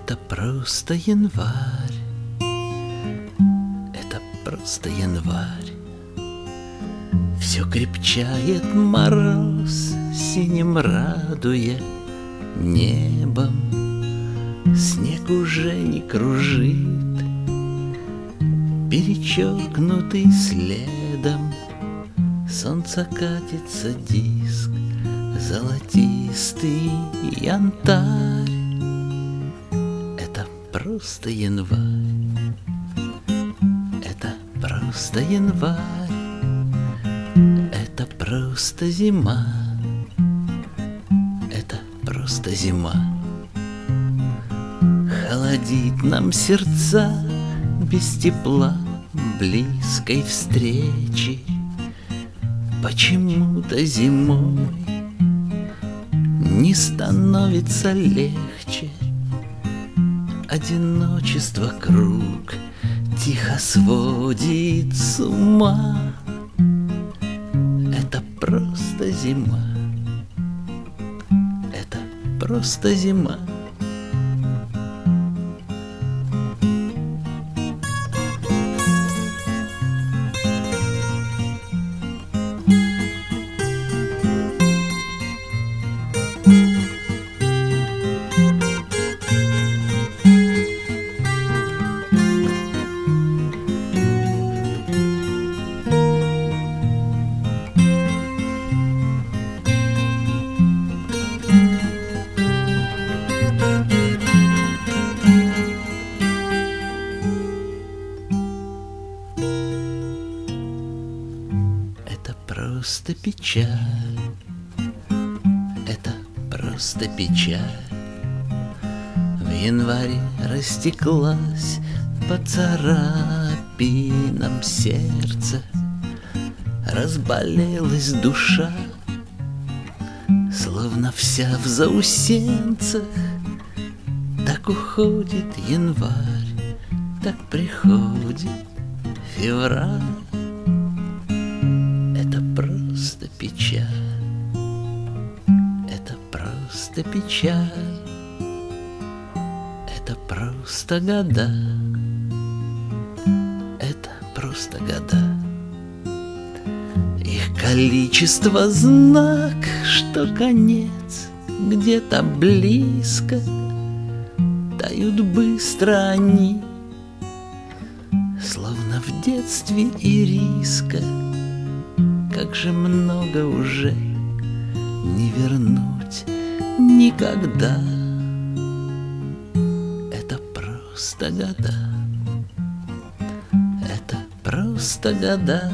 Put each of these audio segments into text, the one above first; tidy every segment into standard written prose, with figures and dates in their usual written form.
Это просто январь, это просто январь. Все крепчает мороз, синим радуя небом. Снег уже не кружит, перечеркнутый следом. Солнце катится диск, золотистый янтарь. Это просто январь, это просто январь. Это просто зима, это просто зима. Холодит нам сердца без тепла близкой встречи. Почему-то зимой не становится легче. Одиночество круг тихо сводит с ума. Это просто зима, это просто зима. Это просто печаль, это просто печаль. В январе растеклась по царапинам сердце, разболелась душа, словно вся в заусенцах. Так уходит январь, так приходит февраль. Это просто печаль, это просто печаль. Это просто года, это просто года. Их количество знак, что конец где-то близко. Тают быстро они, словно в детстве ириска. Как же много уже не вернуть никогда. Это просто года, это просто года.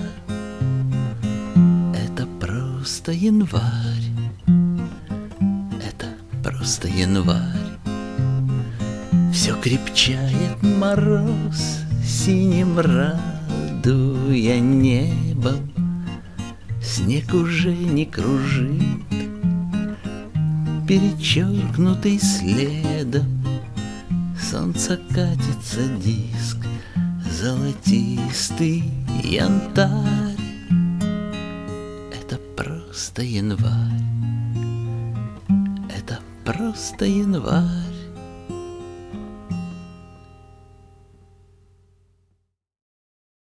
Это просто январь, это просто январь. Все крепчает мороз, синим радуя небом. Снег уже не кружит, перечеркнутый следом. Солнце катится диск, золотистый янтарь. Это просто январь, это просто январь.